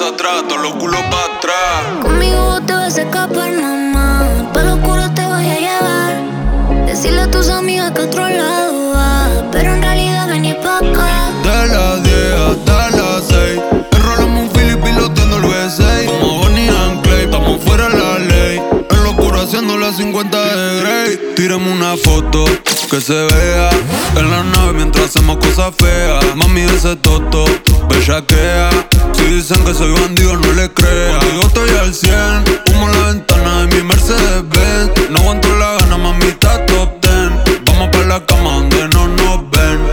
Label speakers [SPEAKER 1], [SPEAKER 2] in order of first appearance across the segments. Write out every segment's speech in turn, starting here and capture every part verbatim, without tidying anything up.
[SPEAKER 1] hacia atrás, todos los culos para atrás.
[SPEAKER 2] Conmigo te vas a escapar, mamá. Pa' lo oscuro te voy a llevar. Decirle a tus amigas que otro lado va, pero en realidad vení pa' acá.
[SPEAKER 1] De las diez hasta las seis, enrolamos un Philly piloteando el V seis. Como Bonnie and Clyde, estamos fuera de la ley. En lo oscuro haciendo las cincuenta de Grey. Tírame una foto que se vea en la nave mientras hacemos cosas feas. Mami, ese toto, bellaquea. Si dicen que soy bandido, no le crea. Contigo estoy al cien, humo en la ventana de mi Mercedes Benz. No aguanto la gana, mami, está top ten. Vamos pa' la cama donde no nos ven.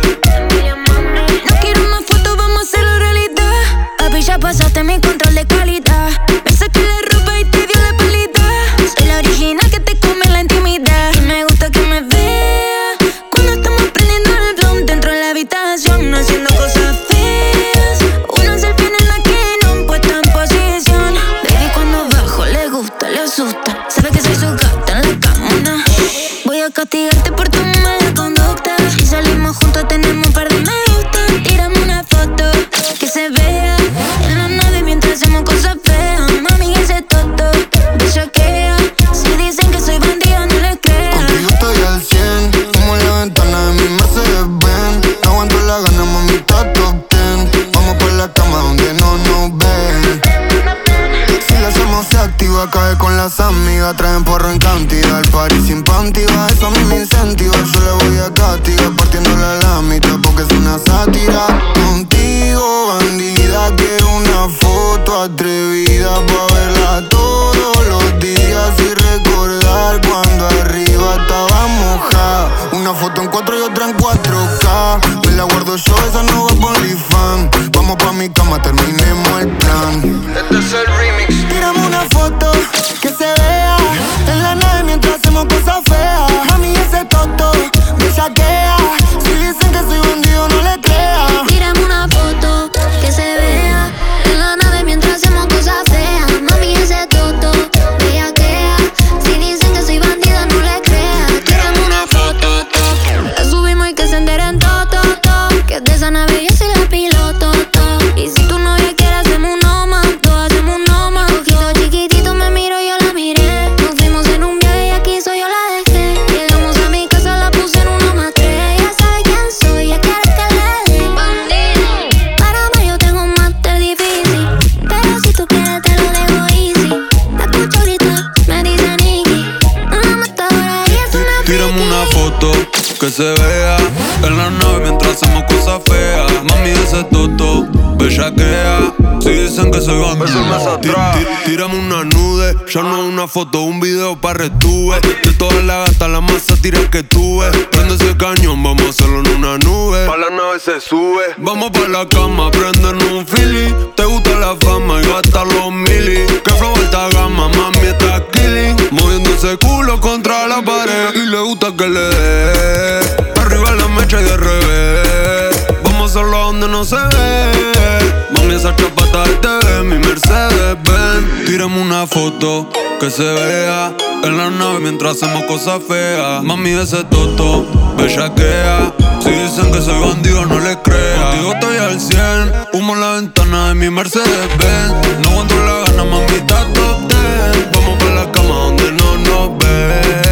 [SPEAKER 2] No quiero más fotos, vamos a hacerlo realidad. Papi, ya pasaste mi control de calidad. Me saqué la ropa y te dio la pálida. Soy la original que te come la intimidad. Y me gusta que me vea cuando estamos prendiendo el blunt dentro de la habitación, haciendo cosas feas. Una selfie en la que no puesta en posición. Baby, cuando bajo le gusta, le asusta. Sabe que soy su gata en la cama. Voy a castigarte por tu mala conducta. Si salimos juntos tenemos un par de me gusta. Tírame una foto que se vea en la nave mientras hacemos cosas feas. Mami, ese toto bellaquea. Si dicen que soy bandida, no les creas.
[SPEAKER 3] Contigo estoy al cien, como en la ventana de mi Mercedes Benz. No aguanto la gana, mami, está top ten. Vamos por la cama donde no nos ven. Si la hacemos se activa, cae con las amigas. Traen porro en cantidad, el party sin panty va. Eso a mí me incentiva, yo le voy a castigar partiéndola a la mitad porque es una sátira. Contigo, bandida, quiero una foto atrevida pa' verla todos los días y recordar cuando arriba estaba mojada. Una foto en cuatro y otra en cuatro K. Me la guardo yo, esa no va por OnlyFans. Vamos pa' mi cama, terminemos el plan.
[SPEAKER 1] Este es el remix.
[SPEAKER 3] Tírame una foto que se vea en la nave mientras hacemos cosas feas. Mami, ese toto me saquea. Si dicen que soy bandido, no le creas.
[SPEAKER 2] Tírame una foto que se vea en la nave mientras hacemos cosas feas. Mami, ese toto bellaquea. Si dicen que soy bandida, no le creas. Tírame una foto, to. La subimos y que se enteren todo, to, to. Que de esa nave yo soy la piloto, to. Y si tu novia quiere hacemos un no más, to, hacemos un no más. Ojito chiquitito me miro, yo la miré. Nos fuimos en un viaje y aquí soy yo la dejé. Llegamos a mi casa, la puse en uno más tres. Ya sabe quién soy, ya quiere que le dé. Bandido. Para más yo tengo un máster difícil, pero si tú quieres te lo dejo easy. La escucho ahorita, me dice Nicky. Una matadora y es una
[SPEAKER 1] Tírame una foto que se vea en la nave mientras hacemos cosas feas. Mami, ese toto bellaquea. Si dicen que soy bandido, Tí- tí- tírame una nude. Ya no una foto, un video pa' retuve. De todas las gatas la más sátira que tuve. Prende ese cañón, vamos a hacerlo en una nube. Pa' la nave se sube. Vamos pa' la cama, prendernos un Philly. Te gusta la fama y gastar los mili. Que flow alta gama, mami está killing. Moviendo ese culo contra la pared. Y le gusta que le dé arriba la mecha y de revés. Vamos a hacerlo donde no se ve. Mami, esa chapata de T V, mi Mercedes Benz. Tírame una foto que se vea en la nave mientras hacemos cosas feas. Mami, ese toto bellaquea. Si dicen que soy bandido, no le creas. Contigo estoy al cien, humo en la ventana de mi Mercedes Benz. No aguanto la gana, mami, está top ten. Vamos pa' la cama donde no nos ven.